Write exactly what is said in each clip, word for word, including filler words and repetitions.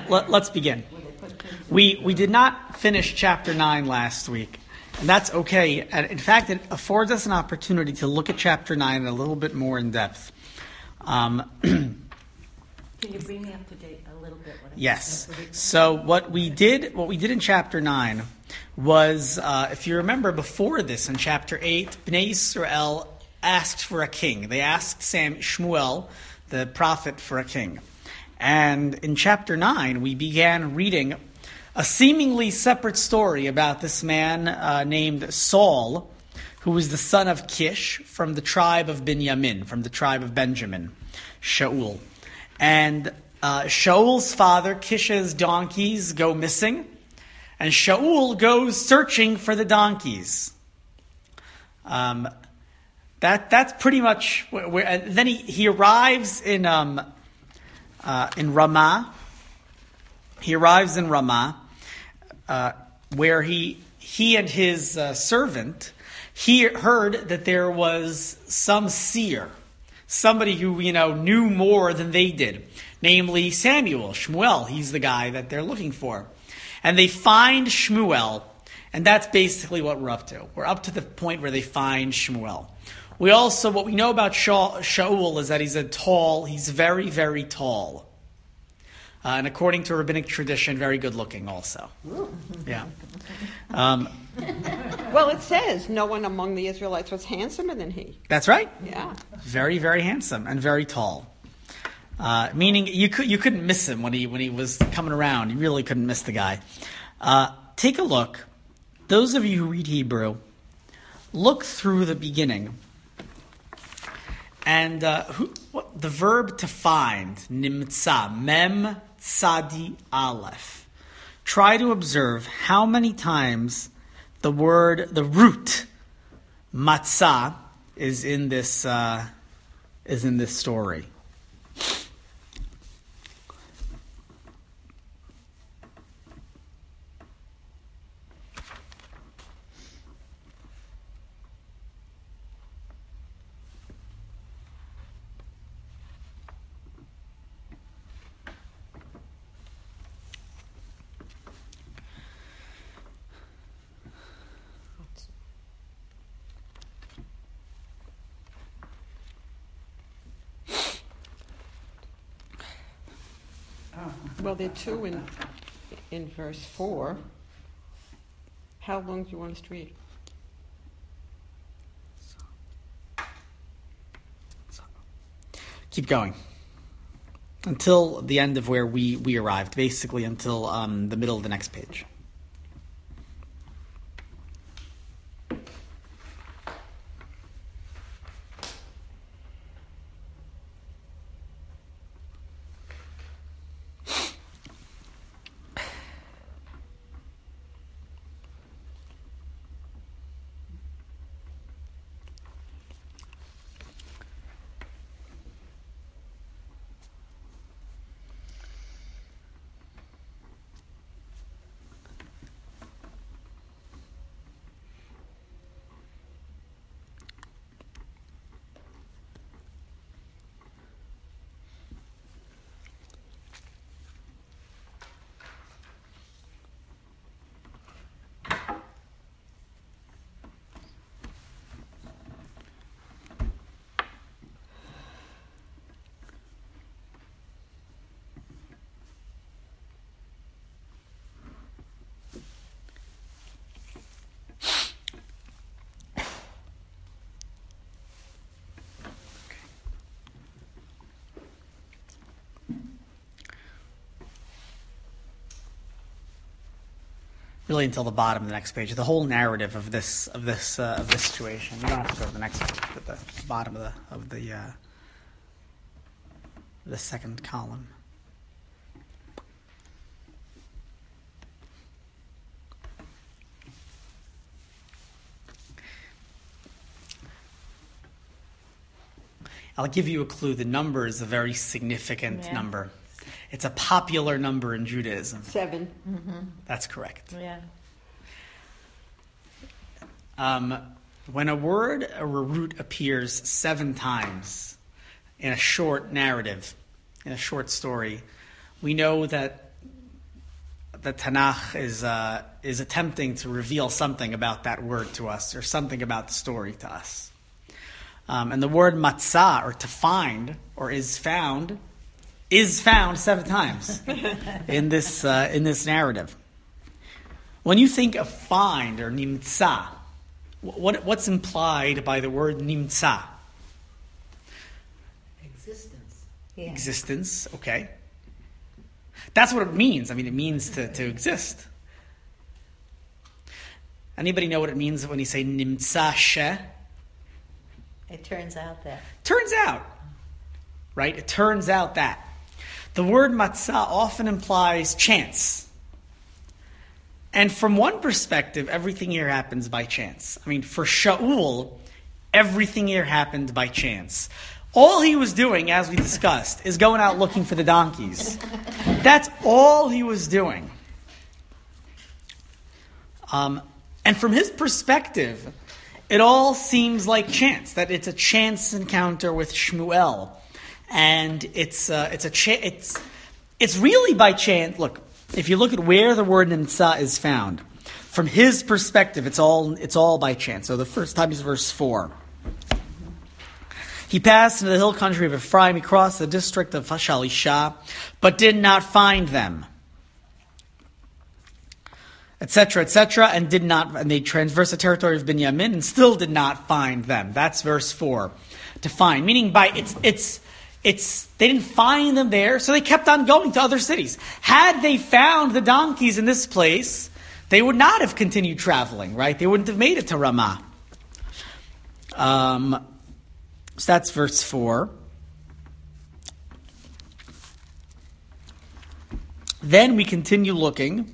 let, let's begin. We we did not finish chapter nine last week, and that's okay. And in fact, it affords us an opportunity to look at chapter nine a little bit more in depth. Um, Can you bring me up to date a little bit? What yes. So what we did, what we did in chapter nine was, uh, if you remember, before this in chapter eight, Bnei Yisrael asked for a king. They asked Sam Shmuel, the prophet, for a king. And in chapter nine, we began reading a seemingly separate story about this man uh, named Saul, who was the son of Kish from the tribe of Binyamin, from the tribe of Benjamin, Shaul. And uh, Shaul's father, Kish's donkeys go missing, and Shaul goes searching for the donkeys. Um, that that's pretty much where. where and then he, he arrives in um, uh, in Ramah. He arrives in Ramah. Uh, where he he and his uh, servant, he heard that there was some seer, somebody who, you know, knew more than they did, namely Samuel, Shmuel. He's the guy that they're looking for. And they find Shmuel, and that's basically what we're up to. We're up to the point where they find Shmuel. We also, what we know about Sha- Shaul is that he's a tall, he's very, very tall. Uh, and according to rabbinic tradition, very good looking also. Yeah. Um, well, it says no one among the Israelites was handsomer than he. That's right. Yeah. Very, very handsome and very tall. Uh, meaning you could you couldn't miss him when he when he was coming around. You really couldn't miss the guy. Uh, take a look. Those of you who read Hebrew, look through the beginning. And uh, who, what, the verb to find, nimtza, mem tzadi aleph. Try to observe how many times the word, the root, matzah, is in this uh, is in this story. Well, there are two in in verse four. How long do you want us to read? Keep going. Until the end of where we, we arrived, basically until um, the middle of the next page. Really, until the bottom of the next page, the whole narrative of this of this uh, of this situation. You don't have to go to the next page, but the bottom of the of the uh, the second column. I'll give you a clue. The number is a very significant Yeah. number. It's a popular number in Judaism. Seven. Mm-hmm. That's correct. Yeah. Um, when a word or a root appears seven times in a short narrative, in a short story, we know that the Tanakh is uh, is attempting to reveal something about that word to us, or something about the story to us. Um, and the word matzah, or to find, or is found, is found seven times in this uh, in this narrative. When you think of find or nimtza, what what's implied by the word nimtza? Existence. Yeah. Existence, okay. That's what it means. I mean, it means to, to exist. Anybody know what it means when you say nimtza she? It turns out that. Turns out, right? It turns out that. The word matzah often implies chance. And from one perspective, everything here happens by chance. I mean, for Shaul, everything here happened by chance. All he was doing, as we discussed, is going out looking for the donkeys. That's all he was doing. Um, and from his perspective, it all seems like chance, that it's a chance encounter with Shmuel. And it's uh, it's a cha- it's it's really by chance. Look, if you look at where the word nimtza is found, from his perspective, it's all it's all by chance. So the first time is verse four. He passed into the hill country of Ephraim. He crossed the district of Shalisha, but did not find them, et cetera, et cetera, and did not. And they traversed the territory of Binyamin and still did not find them. That's verse four. To find, meaning by it's it's it's they didn't find them there, so they kept on going to other cities. Had they found the donkeys in this place, they would not have continued traveling. Right? They wouldn't have made it to Ramah. Um. So that's verse four. Then we continue looking.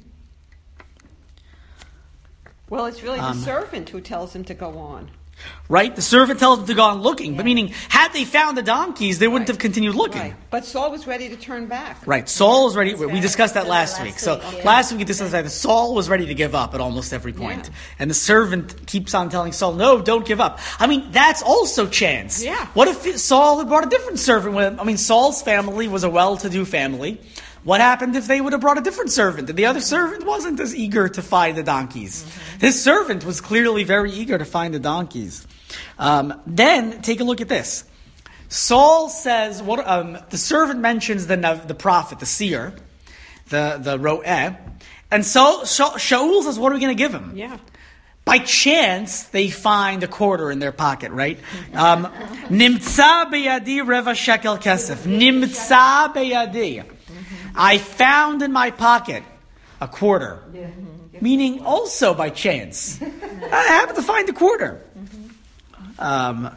Well, it's really the Um, servant who tells him to go on. Right? The servant tells them to go on looking. Yeah. But meaning, had they found the donkeys, they wouldn't Right. have continued looking. Right. But Saul was ready to turn back. Right. Saul was ready. That's We right. discussed that So last, last week. So week, yeah. last week we discussed that Saul was ready to give up at almost every point. Yeah. And the servant keeps on telling Saul, no, don't give up. I mean, that's also chance. Yeah. What if Saul had brought a different servant? With him? I mean, Saul's family was a well-to-do family. What happened if they would have brought a different servant? And the other servant wasn't as eager to find the donkeys. Mm-hmm. His servant was clearly very eager to find the donkeys. Um, then, take a look at this. Saul says, what um, the servant mentions the the prophet, the seer, the, the ro'eh. And so Sha- Shaul says, what are we going to give him? Yeah. By chance, they find a quarter in their pocket, right? Um, Nimtza beyadi reva shekel kesef. Nimtza beyadi. I found in my pocket a quarter. Meaning also by chance. I happened to find a quarter. Um,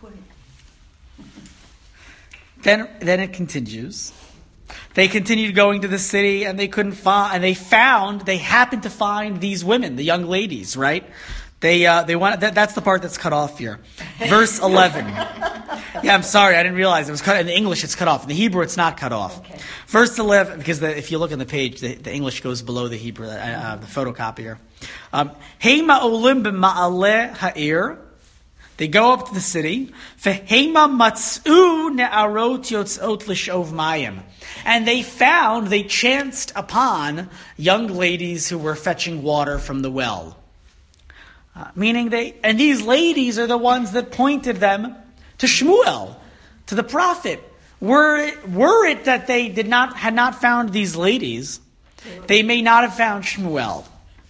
then, then it continues. They continued going to the city, and they couldn't find. And they found. They happened to find these women, the young ladies. Right? They uh, they want. That, that's the part that's cut off here. Verse eleven. Yeah, I'm sorry, I didn't realize it was cut. In the English, it's cut off. In the Hebrew, it's not cut off. Okay. Verse eleven, because the, if you look on the page, the, the English goes below the Hebrew, uh, uh, the photocopier. Heima olim b'ma'aleh ha'ir. They go up to the city. V'heima matz'u ne'arot yotzot l'shov mayim. And they found, they chanced upon young ladies who were fetching water from the well. Uh, meaning they, and these ladies are the ones that pointed them to Shmuel, to the prophet. Were it, were it that they did not had not found these ladies, they may not have found Shmuel.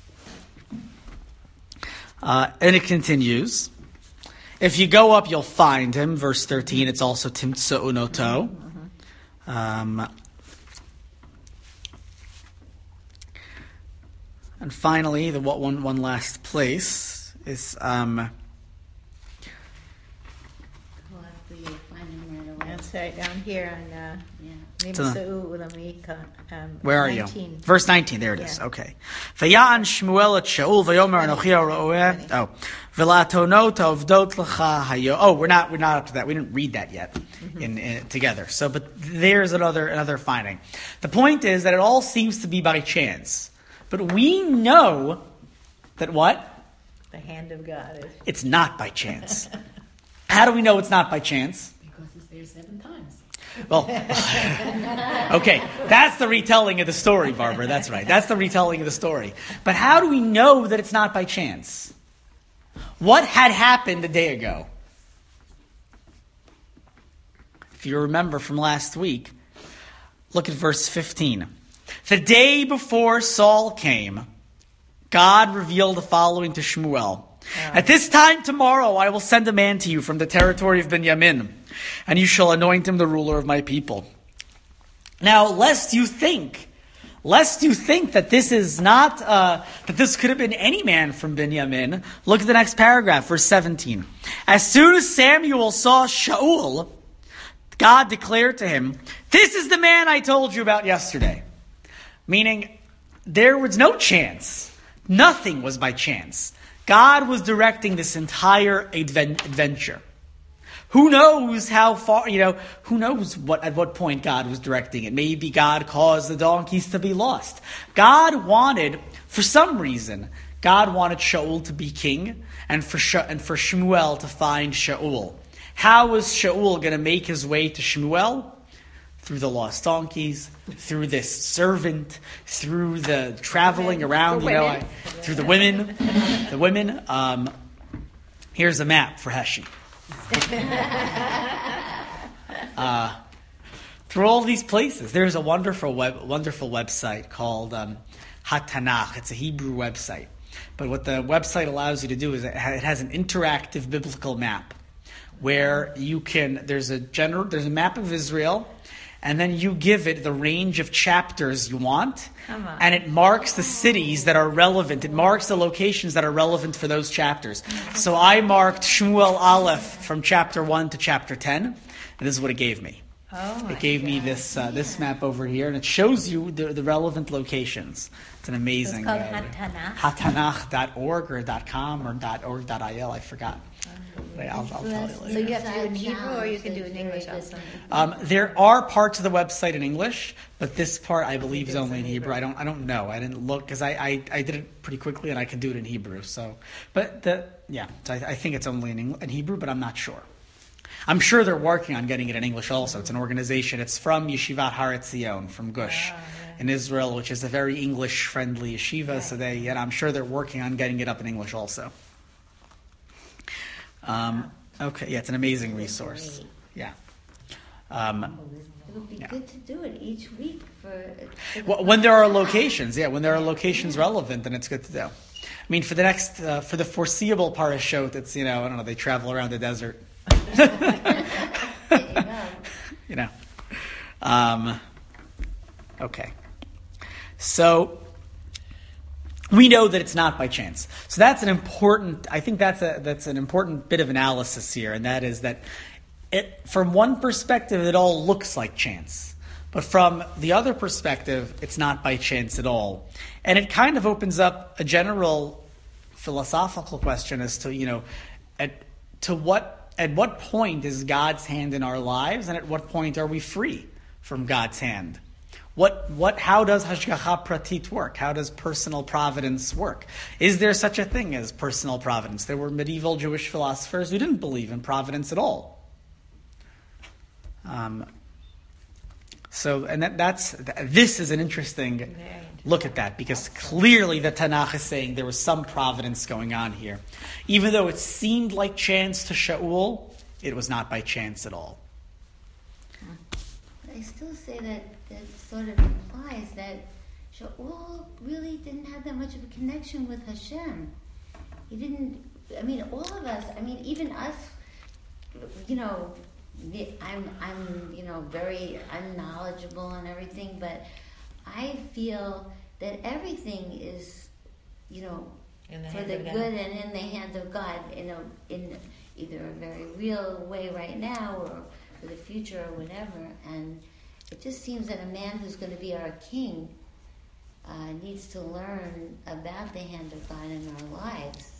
Uh, and it continues. If you go up, you'll find him. Verse thirteen. It's also Timtsa Unoto. Um, and finally, the what one one last place is. Um, That's right, down here on uh, To Nimtza'u Ulamika. Um, Where are nineteen. you? Verse nineteen. There it is. Yeah. Okay. Vaya'an Shmuel et Shaul vayomer anochi ha'ro'eh. Oh, v'la'tonot avdot lecha hayo. Oh, we're not we're not up to that. We didn't read that yet Mm-hmm. in, in together. So, but there's another another finding. The point is that it all seems to be by chance, but we know that what? The hand of God is. It's not by chance. How do we know it's not by chance? Because it's there seven times. Well, okay, that's the retelling of the story, Barbara. That's right. That's the retelling of the story. But how do we know that it's not by chance? What had happened a day ago? If you remember from last week, look at verse fifteen. The day before Saul came, God revealed the following to Shmuel. At this time tomorrow I will send a man to you from the territory of Benjamin, and you shall anoint him the ruler of my people. Now, lest you think, lest you think that this is not, uh, that this could have been any man from Benjamin, look at the next paragraph, verse seventeen. As soon as Samuel saw Shaul, God declared to him, this is the man I told you about yesterday. Meaning, there was no chance. Nothing was by chance. God was directing this entire adventure. Who knows how far, you know, who knows what at what point God was directing it. Maybe God caused the donkeys to be lost. God wanted, for some reason, God wanted Shaul to be king and for Sh- and for Shmuel to find Shaul. How was Shaul going to make his way to Shmuel? Through the lost donkeys, through this servant, through the traveling around, you know, I, through the women, the women. Um, here's a map for Heshi. Uh, through all these places, there's a wonderful web, wonderful website called um, HaTanakh. It's a Hebrew website, but what the website allows you to do is it has an interactive biblical map where you can. There's a general. There's a map of Israel. And then you give it the range of chapters you want, and it marks the cities that are relevant. It marks the locations that are relevant for those chapters. So I marked Shmuel Aleph from chapter one to chapter ten, and this is what it gave me. Oh it gave God. me this uh, this map over here, and it shows you the, the relevant locations. It's an amazing. So it's called uh, HaTanakh. HaTanakh dot org or .com or .org dot I L. I forgot. But I'll, I'll tell you later. So you have to do it in Hebrew, or you can do it in English also? Um, there are parts of the website in English, but this part I believe is only in Hebrew. I don't I don't know. I didn't look because I, I, I did it pretty quickly and I can do it in Hebrew. So, but the yeah, so I, I think it's only in, English, in Hebrew, but I'm not sure. I'm sure they're working on getting it in English also. It's an organization. It's from Yeshivat Har Etzion, from Gush, oh, yeah. in Israel, which is a very English-friendly yeshiva. Right. So they, and I'm sure they're working on getting it up in English also. Um, okay, yeah, it's an amazing resource. Yeah. Um, it would be yeah. good to do it each week for. for well, when there are locations, yeah, when there are locations relevant, then it's good to do. I mean, for the next, uh, for the foreseeable parashot, it's you know, I don't know, they travel around the desert. you know. you know. Um, okay. So we know that it's not by chance. So that's an important. I think that's a that's an important bit of analysis here, and that is that it, from one perspective, it all looks like chance, but from the other perspective, it's not by chance at all, and it kind of opens up a general philosophical question as to you know, at to what. At what point is God's hand in our lives, and at what point are we free from God's hand? What, what, how does Hashgacha Pratit work? How does personal providence work? Is there such a thing as personal providence? There were medieval Jewish philosophers who didn't believe in providence at all. Um, so, and that, that's this is an interesting look at that, because clearly the Tanakh is saying there was some providence going on here. Even though it seemed like chance to Shaul, it was not by chance at all. I still say that that sort of implies that Shaul really didn't have that much of a connection with Hashem. He didn't, I mean, all of us, I mean, even us, you know, I'm, I'm, you know, very unknowledgeable and everything, but I feel that everything is, you know, for the good and in the hands of God, in a, in either a very real way right now or for the future or whatever. And it just seems that a man who's going to be our king uh, needs to learn about the hand of God in our lives.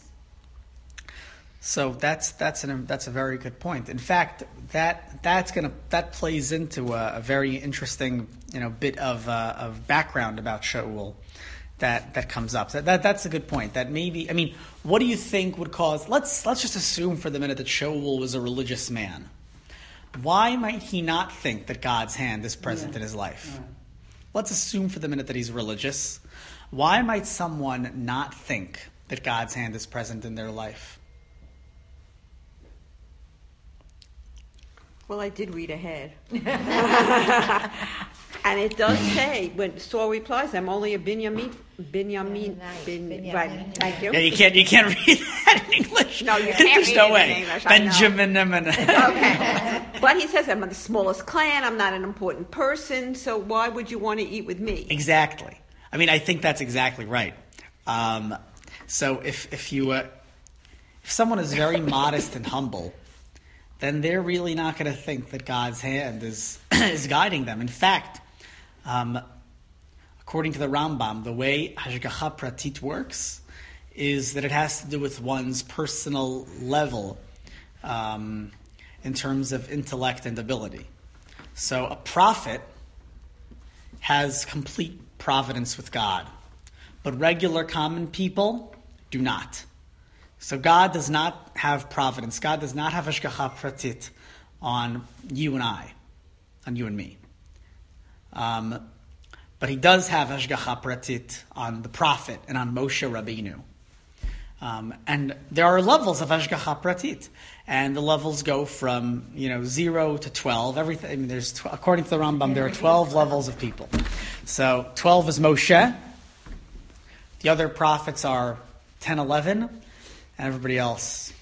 So that's that's an that's a very good point. In fact, that that's gonna that plays into a, a very interesting you know bit of uh, of background about Shaul that that comes up. That, that that's a good point. That maybe I mean, what do you think would cause? Let's let's just assume for the minute that Shaul was a religious man. why might he not think that God's hand is present Yeah. in his life? Right. Let's assume for the minute that he's religious. Why might someone not think that God's hand is present in their life? Well, I did read ahead. And it does say, when Saul replies, I'm only a Binyamin, Binyamin, Right, bin, Binyamin, right, yeah. thank you. Yeah, you can't you can't read that in English. No, you can't There's read no it in way. English, I know. Benjamin. Benjamin. Okay. But he says, I'm in the smallest clan, I'm not an important person, so why would you want to eat with me? Exactly. I mean, I think that's exactly right. Um, so if if you uh, if someone is very modest and humble, then they're really not going to think that God's hand is is guiding them. In fact, um, according to the Rambam, the way Hashgacha Pratit works is that it has to do with one's personal level um, in terms of intellect and ability. So a prophet has complete providence with God, but regular common people do not. So God does not have providence. God does not have Hashgacha Pratit on you and I, on you and me. Um, but he does have Hashgacha Pratit on the prophet and on Moshe Rabbeinu. Um, and there are levels of Hashgacha Pratit, and the levels go from you know zero to twelve. Everything. I mean, there's tw- according to the Rambam, there are twelve levels of people. So twelve is Moshe. The other prophets are ten, eleven, and everybody else,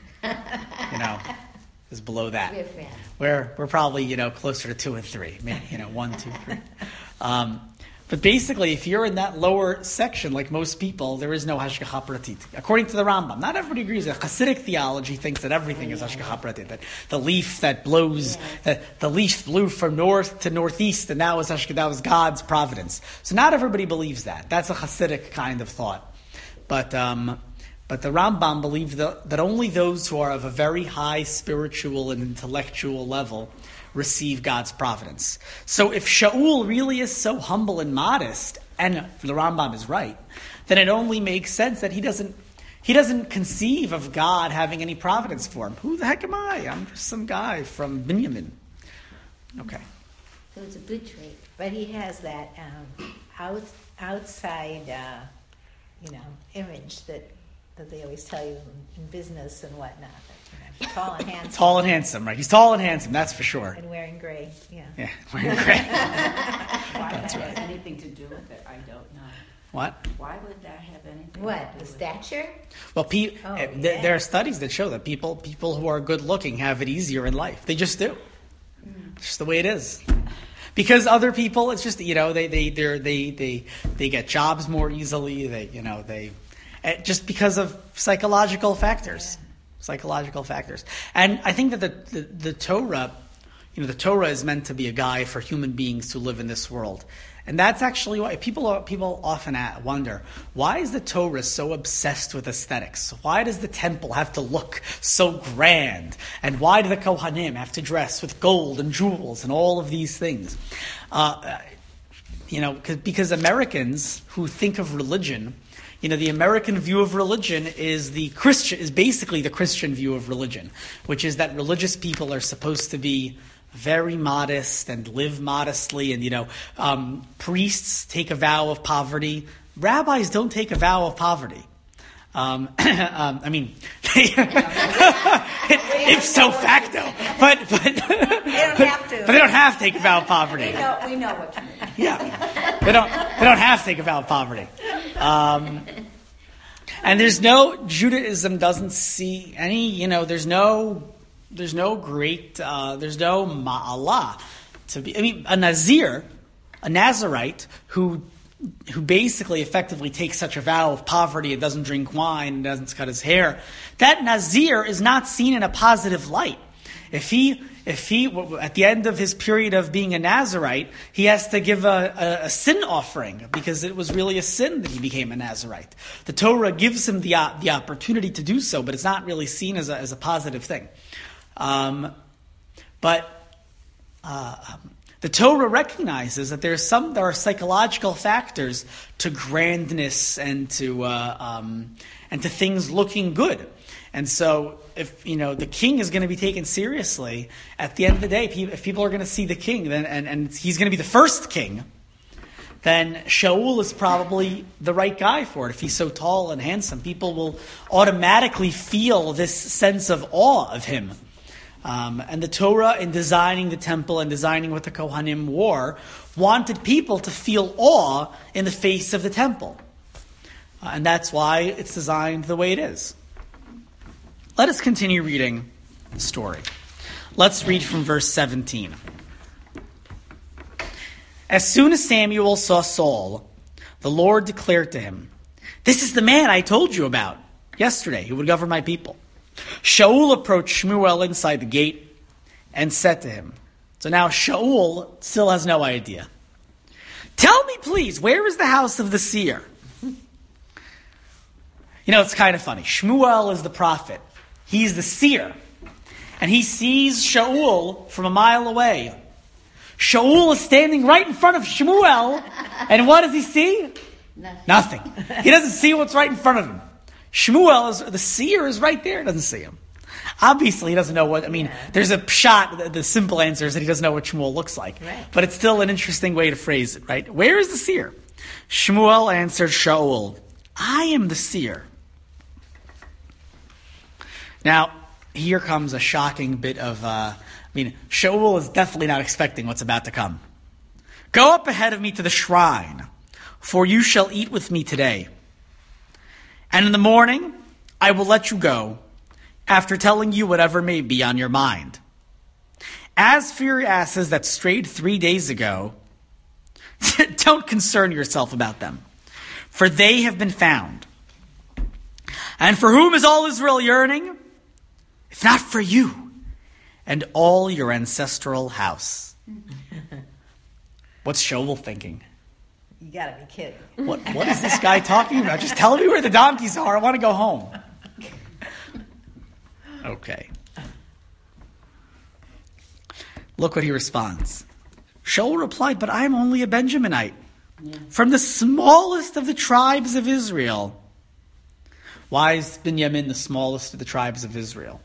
you know, is below that. We're friends. We're we're probably you know closer to two and three, maybe you know one, two, three. Um, but basically, if you're in that lower section, like most people, there is no Hashgacha Pratit. According to the Rambam, not everybody agrees. That Hasidic theology thinks that everything is Hashgacha Pratit. That the leaf that blows, that the leaf blew from north to northeast, and that was Hashgacha, that was God's providence. So not everybody believes that. That's a Hasidic kind of thought. But um, but the Rambam believed that, that only those who are of a very high spiritual and intellectual level receive God's providence. So if Shaul really is so humble and modest, and the Rambam is right, then it only makes sense that he doesn't he doesn't conceive of God having any providence for him. Who the heck am I? I'm just some guy from Binyamin. Okay. So it's a good trait. But he has that um, out, outside, uh, you know, image that that they always tell you in, in business and whatnot. That, you know, tall and handsome. Tall and handsome, right? He's tall and handsome, that's for sure. And wearing gray, yeah. Yeah, wearing gray. Why that has anything to do with it, I don't know. What? Why would that have anything What, to the do with it? stature? Well, pe- Oh, uh, th- yeah. there are studies that show that people people who are good looking have it easier in life. They just do. It's just the way it is. Because other people, it's just you know they they they they they they get jobs more easily. They you know they uh, just because of psychological factors, psychological factors. And I think that the, the the Torah, you know, the Torah is meant to be a guide for human beings to live in this world. And that's actually why people are, people often at, wonder, why is the Torah so obsessed with aesthetics? Why does the temple have to look so grand? And why do the Kohanim have to dress with gold and jewels and all of these things? Uh, you know, because Americans who think of religion, you know, the American view of religion is the Christian, is basically the Christian view of religion, which is that religious people are supposed to be very modest and live modestly, and you know, um, priests take a vow of poverty. Rabbis don't take a vow of poverty. Um, um, I mean, ipso facto, but but They don't have to. but they don't have to take a vow of poverty. We know, we know what you mean. Yeah, they don't. They don't have to take a vow of poverty. Um, and there's no Judaism doesn't see any. You know, there's no. There's no great, uh, there's no ma'alah to be, I mean, a Nazir, a Nazirite, who who basically effectively takes such a vow of poverty and doesn't drink wine and doesn't cut his hair, that Nazir is not seen in a positive light. If he, if he, at the end of his period of being a Nazirite, he has to give a, a, a sin offering because it was really a sin that he became a Nazirite. The Torah gives him the, uh, the opportunity to do so, but it's not really seen as a, as a positive thing. Um, but uh, um, the Torah recognizes that there's some there are psychological factors to grandness and to uh, um, and to things looking good, And so if, you know, the king is going to be taken seriously, at the end of the day, if people are going to see the king, then and, and he's going to be the first king, then Shaul is probably the right guy for it. If he's so tall and handsome, people will automatically feel this sense of awe of him. Um, and the Torah, in designing the temple and designing what the Kohanim wore, wanted people to feel awe in the face of the temple. Uh, and that's why it's designed the way it is. Let us continue reading the story. Let's read from verse seventeen. As soon as Samuel saw Saul, the Lord declared to him, "This is the man I told you about yesterday who would govern my people." Shaul approached Shmuel inside the gate and said to him, so now Shaul still has no idea. "Tell me, please, where is the house of the seer?" You know, it's kind of funny. Shmuel is the prophet. He's the seer. And he sees Shaul from a mile away. Shaul is standing right in front of Shmuel. And what does he see? Nothing. Nothing. He doesn't see what's right in front of him. Shmuel, is the seer, is right there. Doesn't see him. Obviously, he doesn't know what, I mean, there's a shot, the, the simple answer is that he doesn't know what Shmuel looks like. Right. But it's still an interesting way to phrase it, right? Where is the seer? Shmuel answered Shaul, "I am the seer." Now, here comes a shocking bit of, uh, I mean, Shaul is definitely not expecting what's about to come. "Go up ahead of me to the shrine, for you shall eat with me today. And in the morning, I will let you go, after telling you whatever may be on your mind. As for your asses that strayed three days ago, don't concern yourself about them, for they have been found. And for whom is all Israel yearning? If not for you and all your ancestral house." What's Shaul thinking? You gotta be kidding. What What is this guy talking about? Just tell me where the donkeys are. I want to go home. Okay. Look what he responds. Shaul replied, "But I am only a Benjaminite, yeah. from the smallest of the tribes of Israel." Why is Binyamin the smallest of the tribes of Israel?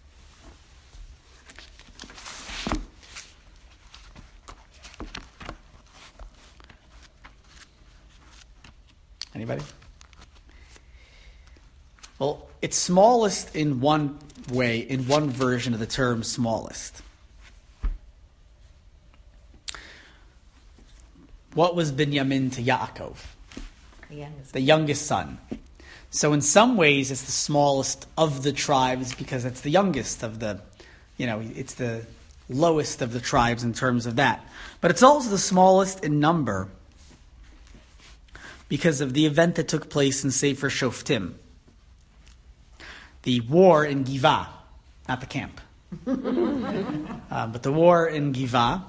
Anybody? Well, it's smallest in one way, in one version of the term smallest. What was Binyamin to Yaakov? The youngest. The youngest son. So in some ways, it's the smallest of the tribes because it's the youngest of the, you know, it's the lowest of the tribes in terms of that. But it's also the smallest in number because of the event that took place in Sefer Shoftim. The war in Givah, not the camp. uh, but the war in Givah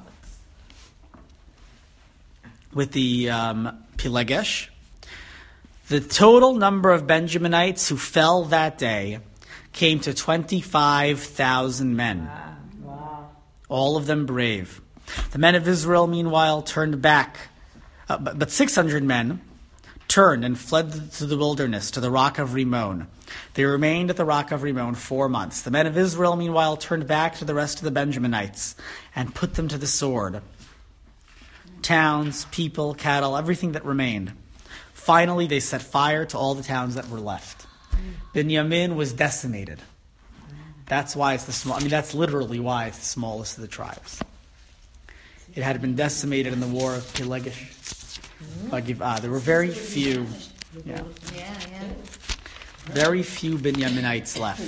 with the um, Pilegesh. The total number of Benjaminites who fell that day came to twenty-five thousand men. Wow. All of them brave. The men of Israel, meanwhile, turned back. Uh, but, but six hundred men turned and fled to the wilderness, to the rock of Rimmon. They remained at the rock of Rimmon four months. The men of Israel, meanwhile, turned back to the rest of the Benjaminites and put them to the sword. Towns, people, cattle, everything that remained. Finally, they set fire to all the towns that were left. Binyamin was decimated. That's why it's the small. I mean, that's literally why it's the smallest of the tribes. It had been decimated in the war of Pilegesh. Uh, there were very few. Yeah. Yeah, yeah. Very few Binyaminites left.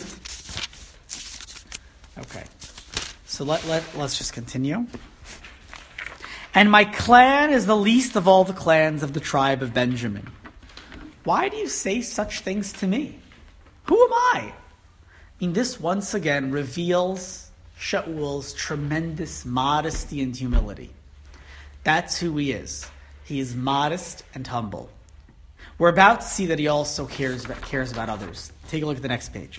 Okay. So let, let, let's just continue. "And my clan is the least of all the clans of the tribe of Benjamin. Why do you say such things to me? Who am I?" I mean, this once again reveals Shaul's tremendous modesty and humility. That's who he is. He is modest and humble. We're about to see that he also cares about, cares about others. Take a look at the next page.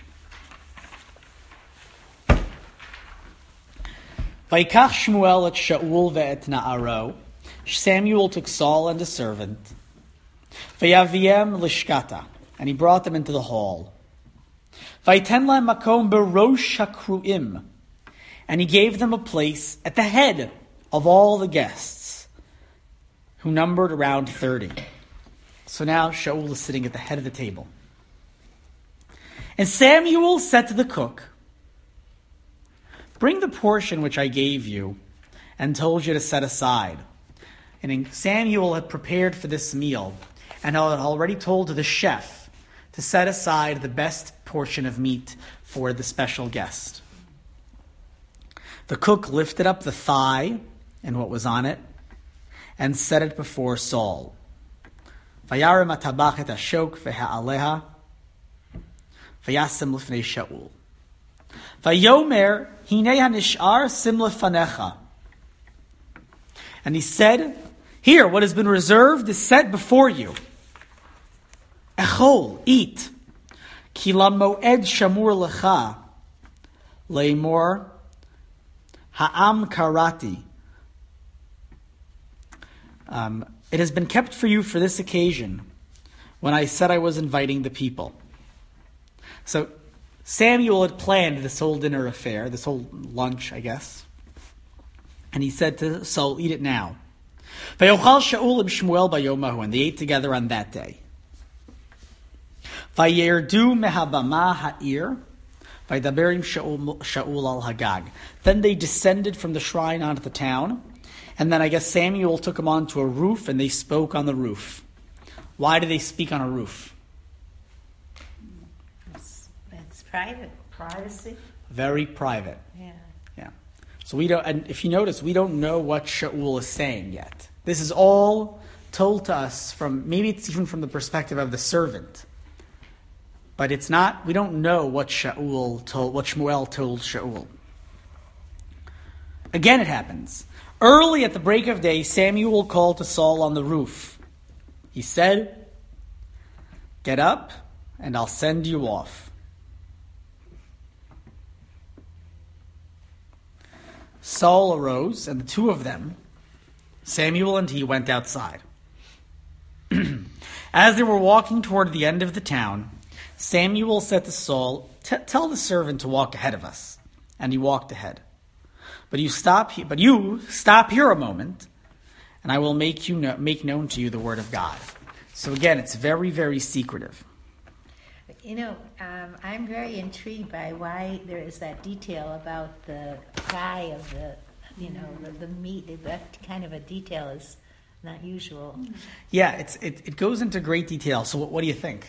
Vayikach Shmuel et Shaul ve'et Na'aro. Samuel took Saul and his servant. Vayaviem lishkata. And he brought them into the hall. Vayten lahem makom berosh hakruim. And he gave them a place at the head of all the guests, who numbered around thirty. So now Shaul is sitting at the head of the table. And Samuel said to the cook, bring the portion which I gave you and told you to set aside. And Samuel had prepared for this meal and had already told the chef to set aside the best portion of meat for the special guest. The cook lifted up the thigh and what was on it and set it before Saul. Vayarim hatabach et hashok v'ha'aleha v'yasem l'fnei Shaul. Vayomer hinei hanishar sim lefanecha. And he said, here, what has been reserved is set before you. Echol, eat. Ki lamoed shamur lecha leimor ha'am karati. Um, it has been kept for you for this occasion, when I said I was inviting the people. So Samuel had planned this whole dinner affair, this whole lunch, I guess. And he said to Saul, eat it now. Vayochal Shaul im Shmuel bayomahu, and they ate together on that day. Vayerdu mehabama ha'ir, vaydaberim Shaul Shaul al hagag. Then they descended from the shrine onto the town, and then I guess Samuel took them onto a roof, and they spoke on the roof. Why do they speak on a roof? It's, it's private. Privacy. Very private. Yeah. Yeah. So we don't, and if you notice, we don't know what Shaul is saying yet. This is all told to us from, maybe it's even from the perspective of the servant. But it's not, we don't know what Shaul told, what Shmuel told Shaul. Again it happens. Early at the break of day, Samuel called to Saul on the roof. He said, get up and I'll send you off. Saul arose, and the two of them, Samuel and he, went outside. As they were walking toward the end of the town, Samuel said to Saul, tell the servant to walk ahead of us. And he walked ahead. But you stop here, but you stop here a moment, and I will make you know, make known to you the word of God. So again, it's very, very secretive. You know, um, I'm very intrigued by why there is that detail about the thigh of the, you know, the, the meat. That kind of a detail is not usual. Yeah, it's it, it goes into great detail. So what, what do you think?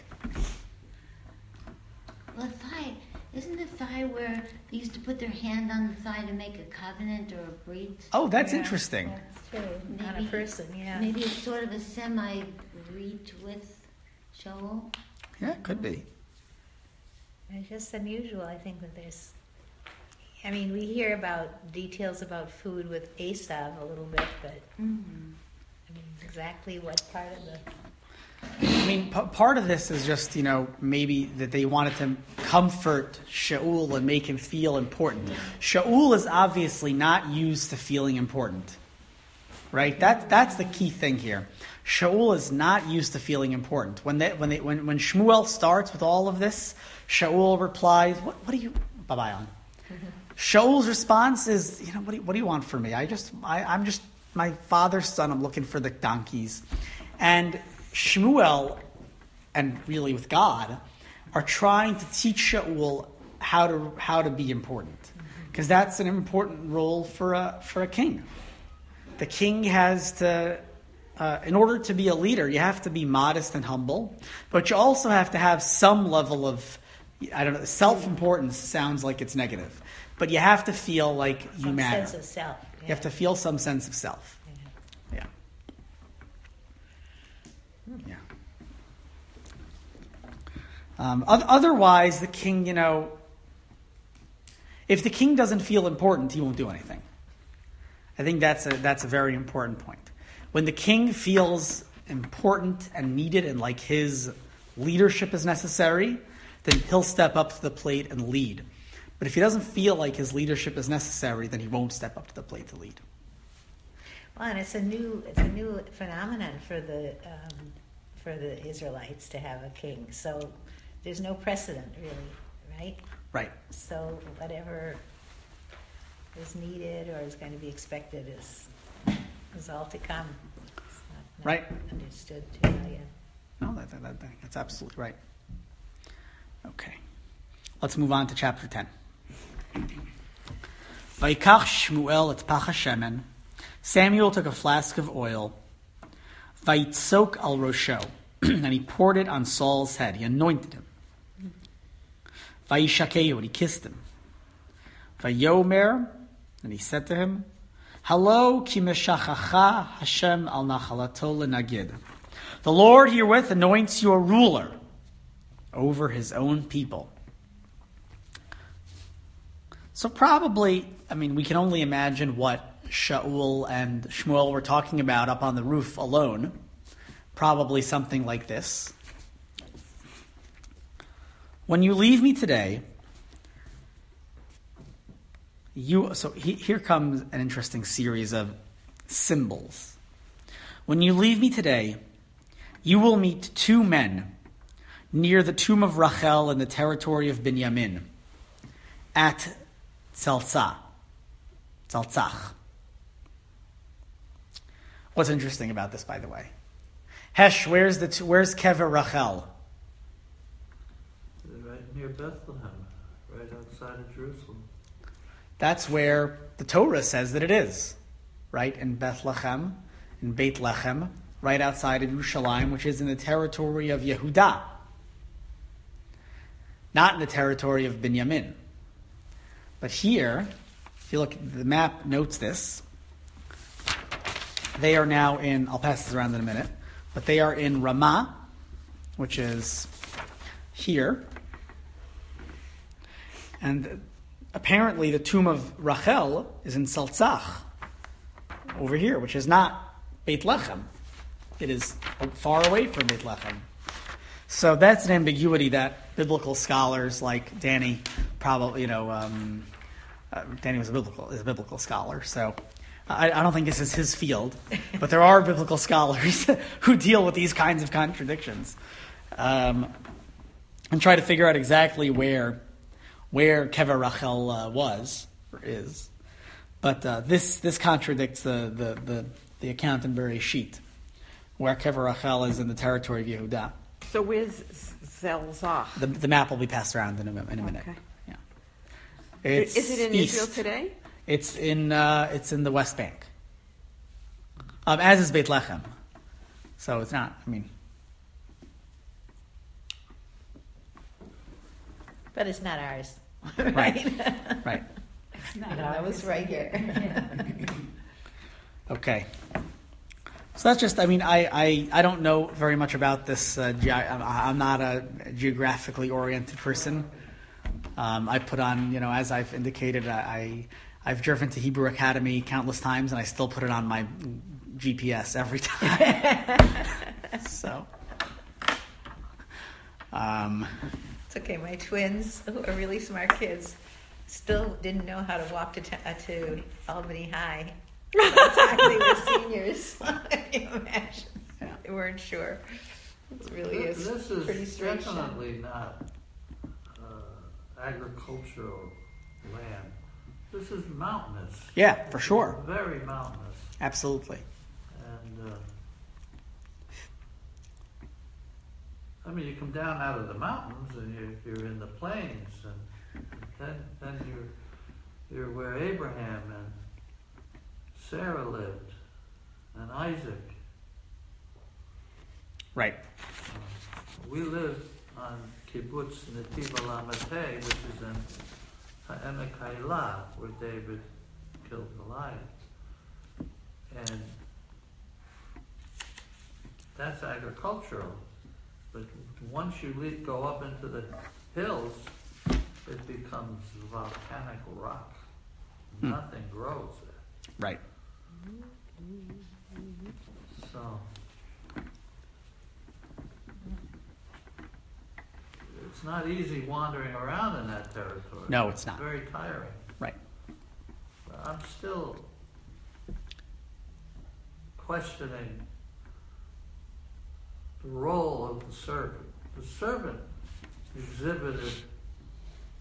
Well, thigh, isn't the thigh where they used to put their hand on the thigh to make a covenant or a brit? Oh, that's Yeah, interesting. That's true. On a Maybe- person, yeah. Maybe it's sort of a semi-brit with Shaul. Yeah, it could be. It's just unusual, I think, that there's... I mean, we hear about details about food with Esav a little bit, but Mm-hmm. I mean, exactly what part of the... I mean, p- part of this is just, you know, maybe that they wanted to comfort Shaul and make him feel important. Shaul is obviously not used to feeling important, right? That that's the key thing here. Shaul is not used to feeling important. When they, when they, when when Shmuel starts with all of this, Shaul replies, "What what do you?" Bye-bye on. Shaul's response is, "You know, what do you, what do you want from me? I just I, I'm just my father's son. I'm looking for the donkeys," and Shmuel, and really with God, are trying to teach Shaul how to how to be important, because that's an important role for a for a king. The king has to, uh, in order to be a leader, you have to be modest and humble, but you also have to have some level of, I don't know, self-importance sounds like it's negative, but you have to feel like you Some matter. sense of self. You have to feel some sense of self. Yeah. Yeah. Yeah. Um, oth- otherwise, the king, you know, if the king doesn't feel important, he won't do anything. I think that's a that's a very important point. When the king feels important and needed and like his leadership is necessary, then he'll step up to the plate and lead. But if he doesn't feel like his leadership is necessary, then he won't step up to the plate to lead. Well, and it's a new it's a new phenomenon for the um, for the Israelites to have a king. So there's no precedent really right? Right. So whatever is needed or is going to be expected is is all to come. It's not, not Right. understood too well yet. No, that, that, that, that's absolutely right. Okay. Let's move on to chapter ten. Vayikach Shmuel et pach hashemen. Samuel took a flask of oil. Vayitzok al rosho. And he poured it on Saul's head. He anointed him. Vayishakehu. And he kissed him. Vayomer. And he said to him, Halo ki meshachacha Hashem al nachalato lenagid. The Lord herewith anoints you a ruler over his own people. So probably, I mean, we can only imagine what Shaul and Shmuel were talking about up on the roof alone. Probably something like this. When you leave me today, you, so he, here comes an interesting series of symbols. When you leave me today, you will meet two men near the tomb of Rachel in the territory of Binyamin at Tzaltzah. Tzaltzach. What's interesting about this, by the way? Hesh, where's the where's Kever Rachel? Right near Bethlehem, right outside of Jerusalem. That's where the Torah says that it is, right? In Bethlehem, in Beit Lechem, right outside of Yerushalayim, which is in the territory of Yehudah. Not in the territory of Binyamin. But here, if you look, the map notes this. They are now in, I'll pass this around in a minute, but they are in Ramah, which is here. And apparently the tomb of Rachel is in Tzaltzach, over here, which is not Beit Lechem. It is far away from Beit Lechem. So that's an ambiguity that biblical scholars like Danny probably, you know, um, uh, Danny was a biblical is a biblical scholar, so I, I don't think this is his field, but there are biblical scholars who deal with these kinds of contradictions um, and try to figure out exactly where where Kever Rachel uh, was or is. But uh, this this contradicts the the the, the account in Bereshit, where Kever Rachel is in the territory of Yehudah. So where's Zelzach? The, the map will be passed around in a, in a minute. Okay. Yeah. It's Is it in east. Israel today? It's in uh, it's in the West Bank. Um, as is Beit Lechem. So it's not. I mean, But it's not ours. right, right. That was right here. Okay. So that's just, I mean, I, I, I don't know very much about this. Uh, ge- I'm, I'm not a geographically oriented person. Um, I put on, you know, as I've indicated, I, I've driven to Hebrew Academy countless times, and I still put it on my G P S every time. So, um, It's okay. My twins, who are really smart kids, still didn't know how to walk to t- uh, to Albany High. By the time they were seniors, can you imagine? Yeah. They weren't sure. It really This, is this is pretty straight shot. definitely not uh, agricultural land. This is mountainous. yeah, for sure. Very mountainous. Absolutely. And, uh, I mean, you come down out of the mountains and you're, you're in the plains, and then, then you're, you're where Abraham and Sarah lived, and Isaac. Right. Uh, we live on Kibbutz Netiv Alamateh, which is in Ha'emek Ha'elah, where David killed Goliath. And that's agricultural. But once you leave, go up into the hills, it becomes volcanic rock. Hmm. Nothing grows there. Right. So it's not easy wandering around in that territory. No, it's not. Very tiring. Right. But I'm still questioning the role of the servant. The servant exhibited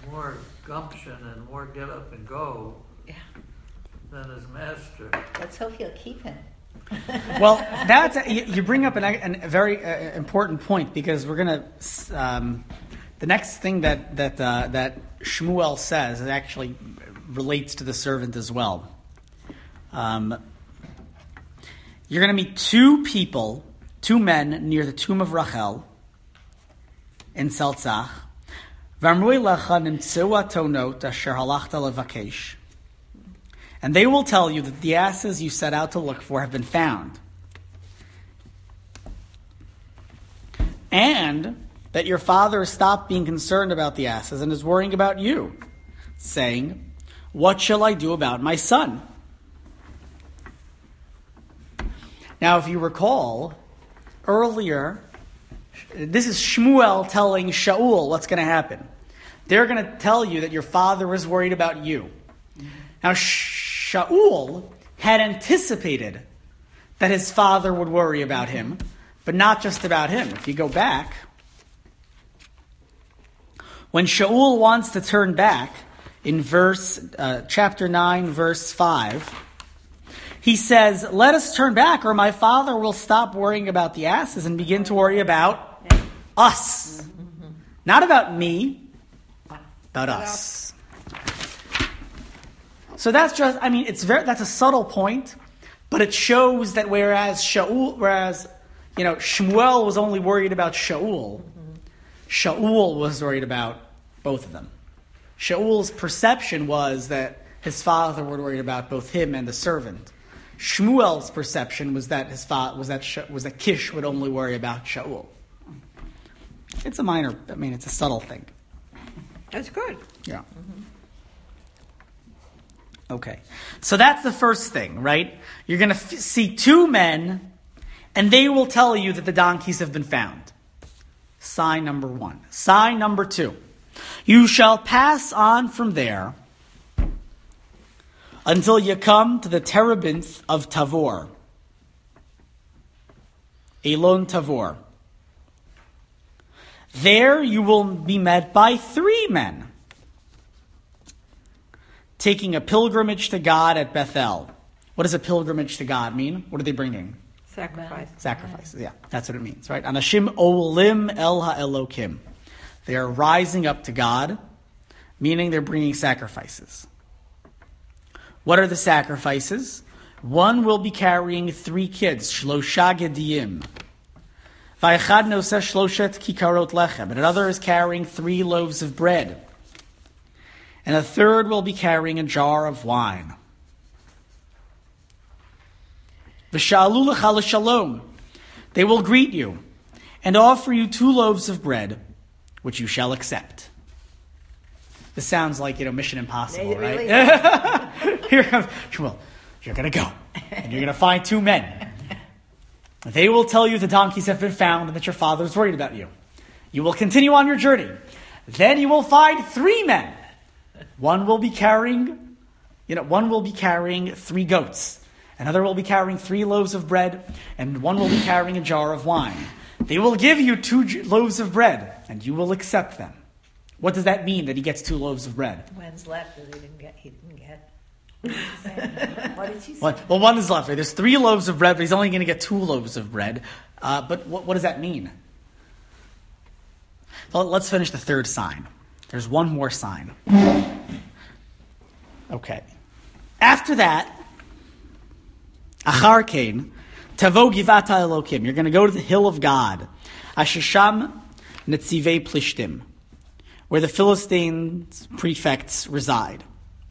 more gumption and more get up and go Yeah. than his master. Let's hope he'll keep him. Well, that's you you bring up an, an, a very uh, important point, because we're gonna um, the next thing that that uh, that Shmuel says it actually relates to the servant as well. Um, you're gonna meet two people, two men near the tomb of Rachel in Seltzach. V'amrui lecha nimtzeu atonot asher halachta levakesh. And they will tell you that the asses you set out to look for have been found. And that your father has stopped being concerned about the asses and is worrying about you, saying, "What shall I do about my son?" Now, if you recall, earlier, this is Shmuel telling Shaul what's going to happen. They're going to tell you that your father is worried about you. Now, Shaul had anticipated that his father would worry about him, but not just about him. If you go back, when Shaul wants to turn back in verse uh, chapter nine, verse five, he says, "Let us turn back, or my father will stop worrying about the asses and begin to worry about us." Not about me, about us. So that's just, I mean, it's very, that's a subtle point, but it shows that whereas Shaul, whereas, you know, Shmuel was only worried about Shaul, mm-hmm. Shaul was worried about both of them. Shaul's perception was that his father was worried about both him and the servant. Shmuel's perception was that his father was that Sh- was that Kish would only worry about Shaul. It's a minor, I mean, it's a subtle thing. That's good. Yeah. Mm-hmm. Okay. So that's the first thing, right? You're going to f- see two men, and they will tell you that the donkeys have been found. Sign number one. Sign number two. You shall pass on from there until you come to the terebinth of Tavor. Elon Tavor. There you will be met by three men taking a pilgrimage to God at Bethel. What does a pilgrimage to God mean? What are they bringing? Sacrifice. Sacrifices, yeah. That's what it means, right? Anashim olim el ha'elokim. They are rising up to God, meaning they're bringing sacrifices. What are the sacrifices? One will be carrying three kids, shlosha gediyim. Vayachad noseh shloshet kikarot lechem. And another is carrying three loaves of bread. And a third will be carrying a jar of wine. V'sha'alu lecha l'shalom. They will greet you and offer you two loaves of bread, which you shall accept. This sounds like, you know, Mission Impossible, Really? right? Here comes Shmuel. You're going to go, and you're going to find two men. They will tell you the donkeys have been found and that your father is worried about you. You will continue on your journey. Then you will find three men. One will be carrying, you know, one will be carrying three goats. Another will be carrying three loaves of bread, and one will be carrying a jar of wine. They will give you two j- loaves of bread, and you will accept them. What does that mean that he gets two loaves of bread? One's left that he didn't get. He didn't get. What did you say? One, well, one is left. Right? There's three loaves of bread, but he's only going to get two loaves of bread. Uh, but what, what does that mean? Well, let's finish the third sign. There's one more sign. Okay. After that, Achar Kain, Tavo Givata Elokim. You're going to go to the hill of God. Ashisham Netzivei Plishtim, where the Philistines prefects reside.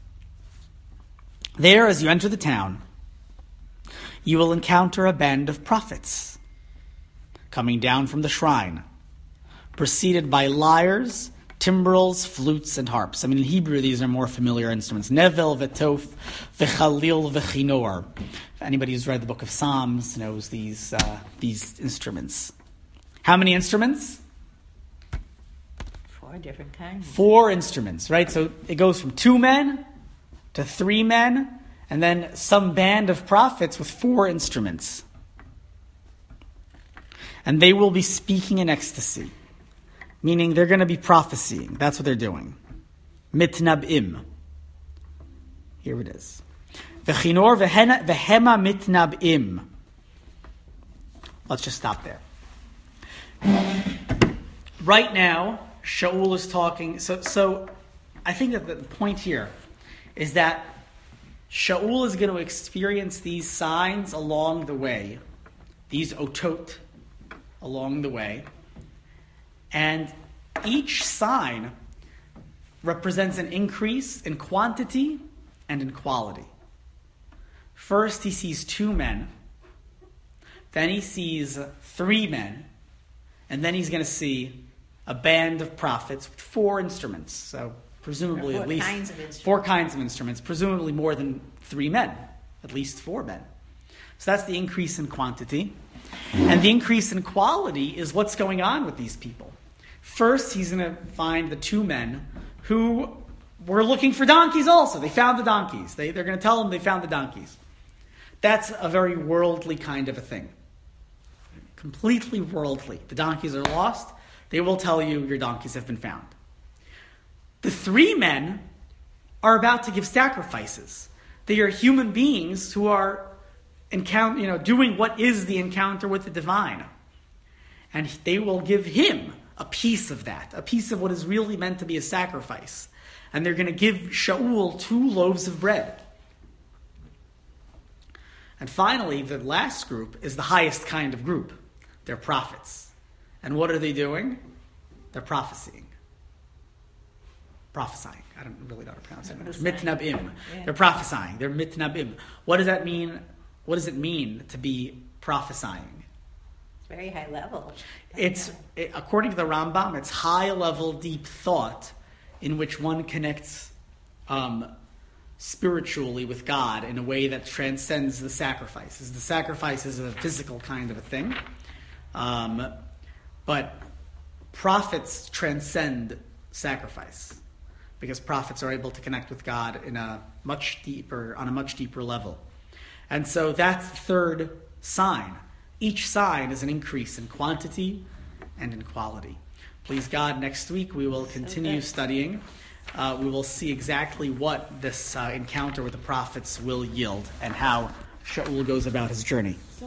There, as you enter the town, you will encounter a band of prophets coming down from the shrine, preceded by lyres, timbrels, flutes, and harps. I mean, in Hebrew, these are more familiar instruments. Nevel, Vetof, Vechalil, Vechinor. If anybody who's read the book of Psalms knows these uh, these instruments. How many instruments? Four different kinds. Four instruments, right? So it goes from two men to three men, and then some band of prophets with four instruments. And they will be speaking in ecstasy, meaning they're going to be prophesying. That's what they're doing. mitnab'im. Here it is. V'chinor v'hena- v'hema mitnab'im. Let's just stop there. Right now, Shaul is talking. So, so I think that the point here is that Shaul is going to experience these signs along the way, these otot along the way, and each sign represents an increase in quantity and in quality. First, he sees two men, then he sees three men, and then he's going to see a band of prophets with four instruments. So presumably Four at least kinds of instruments. four kinds of instruments, presumably more than three men, at least four men. So that's the increase in quantity. And the increase in quality is what's going on with these people. First, he's going to find the two men who were looking for donkeys also. They found the donkeys. They, they're going to tell them they found the donkeys. That's a very worldly kind of a thing. Completely worldly. The donkeys are lost. They will tell you your donkeys have been found. The three men are about to give sacrifices. They are human beings who are encounter, you know, doing what is the encounter with the divine. And they will give him a piece of that, a piece of what is really meant to be a sacrifice. And they're going to give Shaul two loaves of bread. And finally, the last group is the highest kind of group. They're prophets. And what are they doing? They're prophesying. Prophesying. I don't really know how to pronounce it. Mitnab'im. Yeah. They're prophesying. They're mitnab'im. What does that mean? What does it mean to be prophesying? It's very high level. It's, it, according to the Rambam, it's high-level, deep thought in which one connects um, spiritually with God in a way that transcends the sacrifices. The sacrifice is a physical kind of a thing, um, but prophets transcend sacrifice because prophets are able to connect with God in a much deeper, on a much deeper level. And so that's the third sign. Each sign is an increase in quantity and in quality. Please God, next week we will continue studying. Uh, we will see exactly what this uh, encounter with the prophets will yield and how Shaul goes about his journey.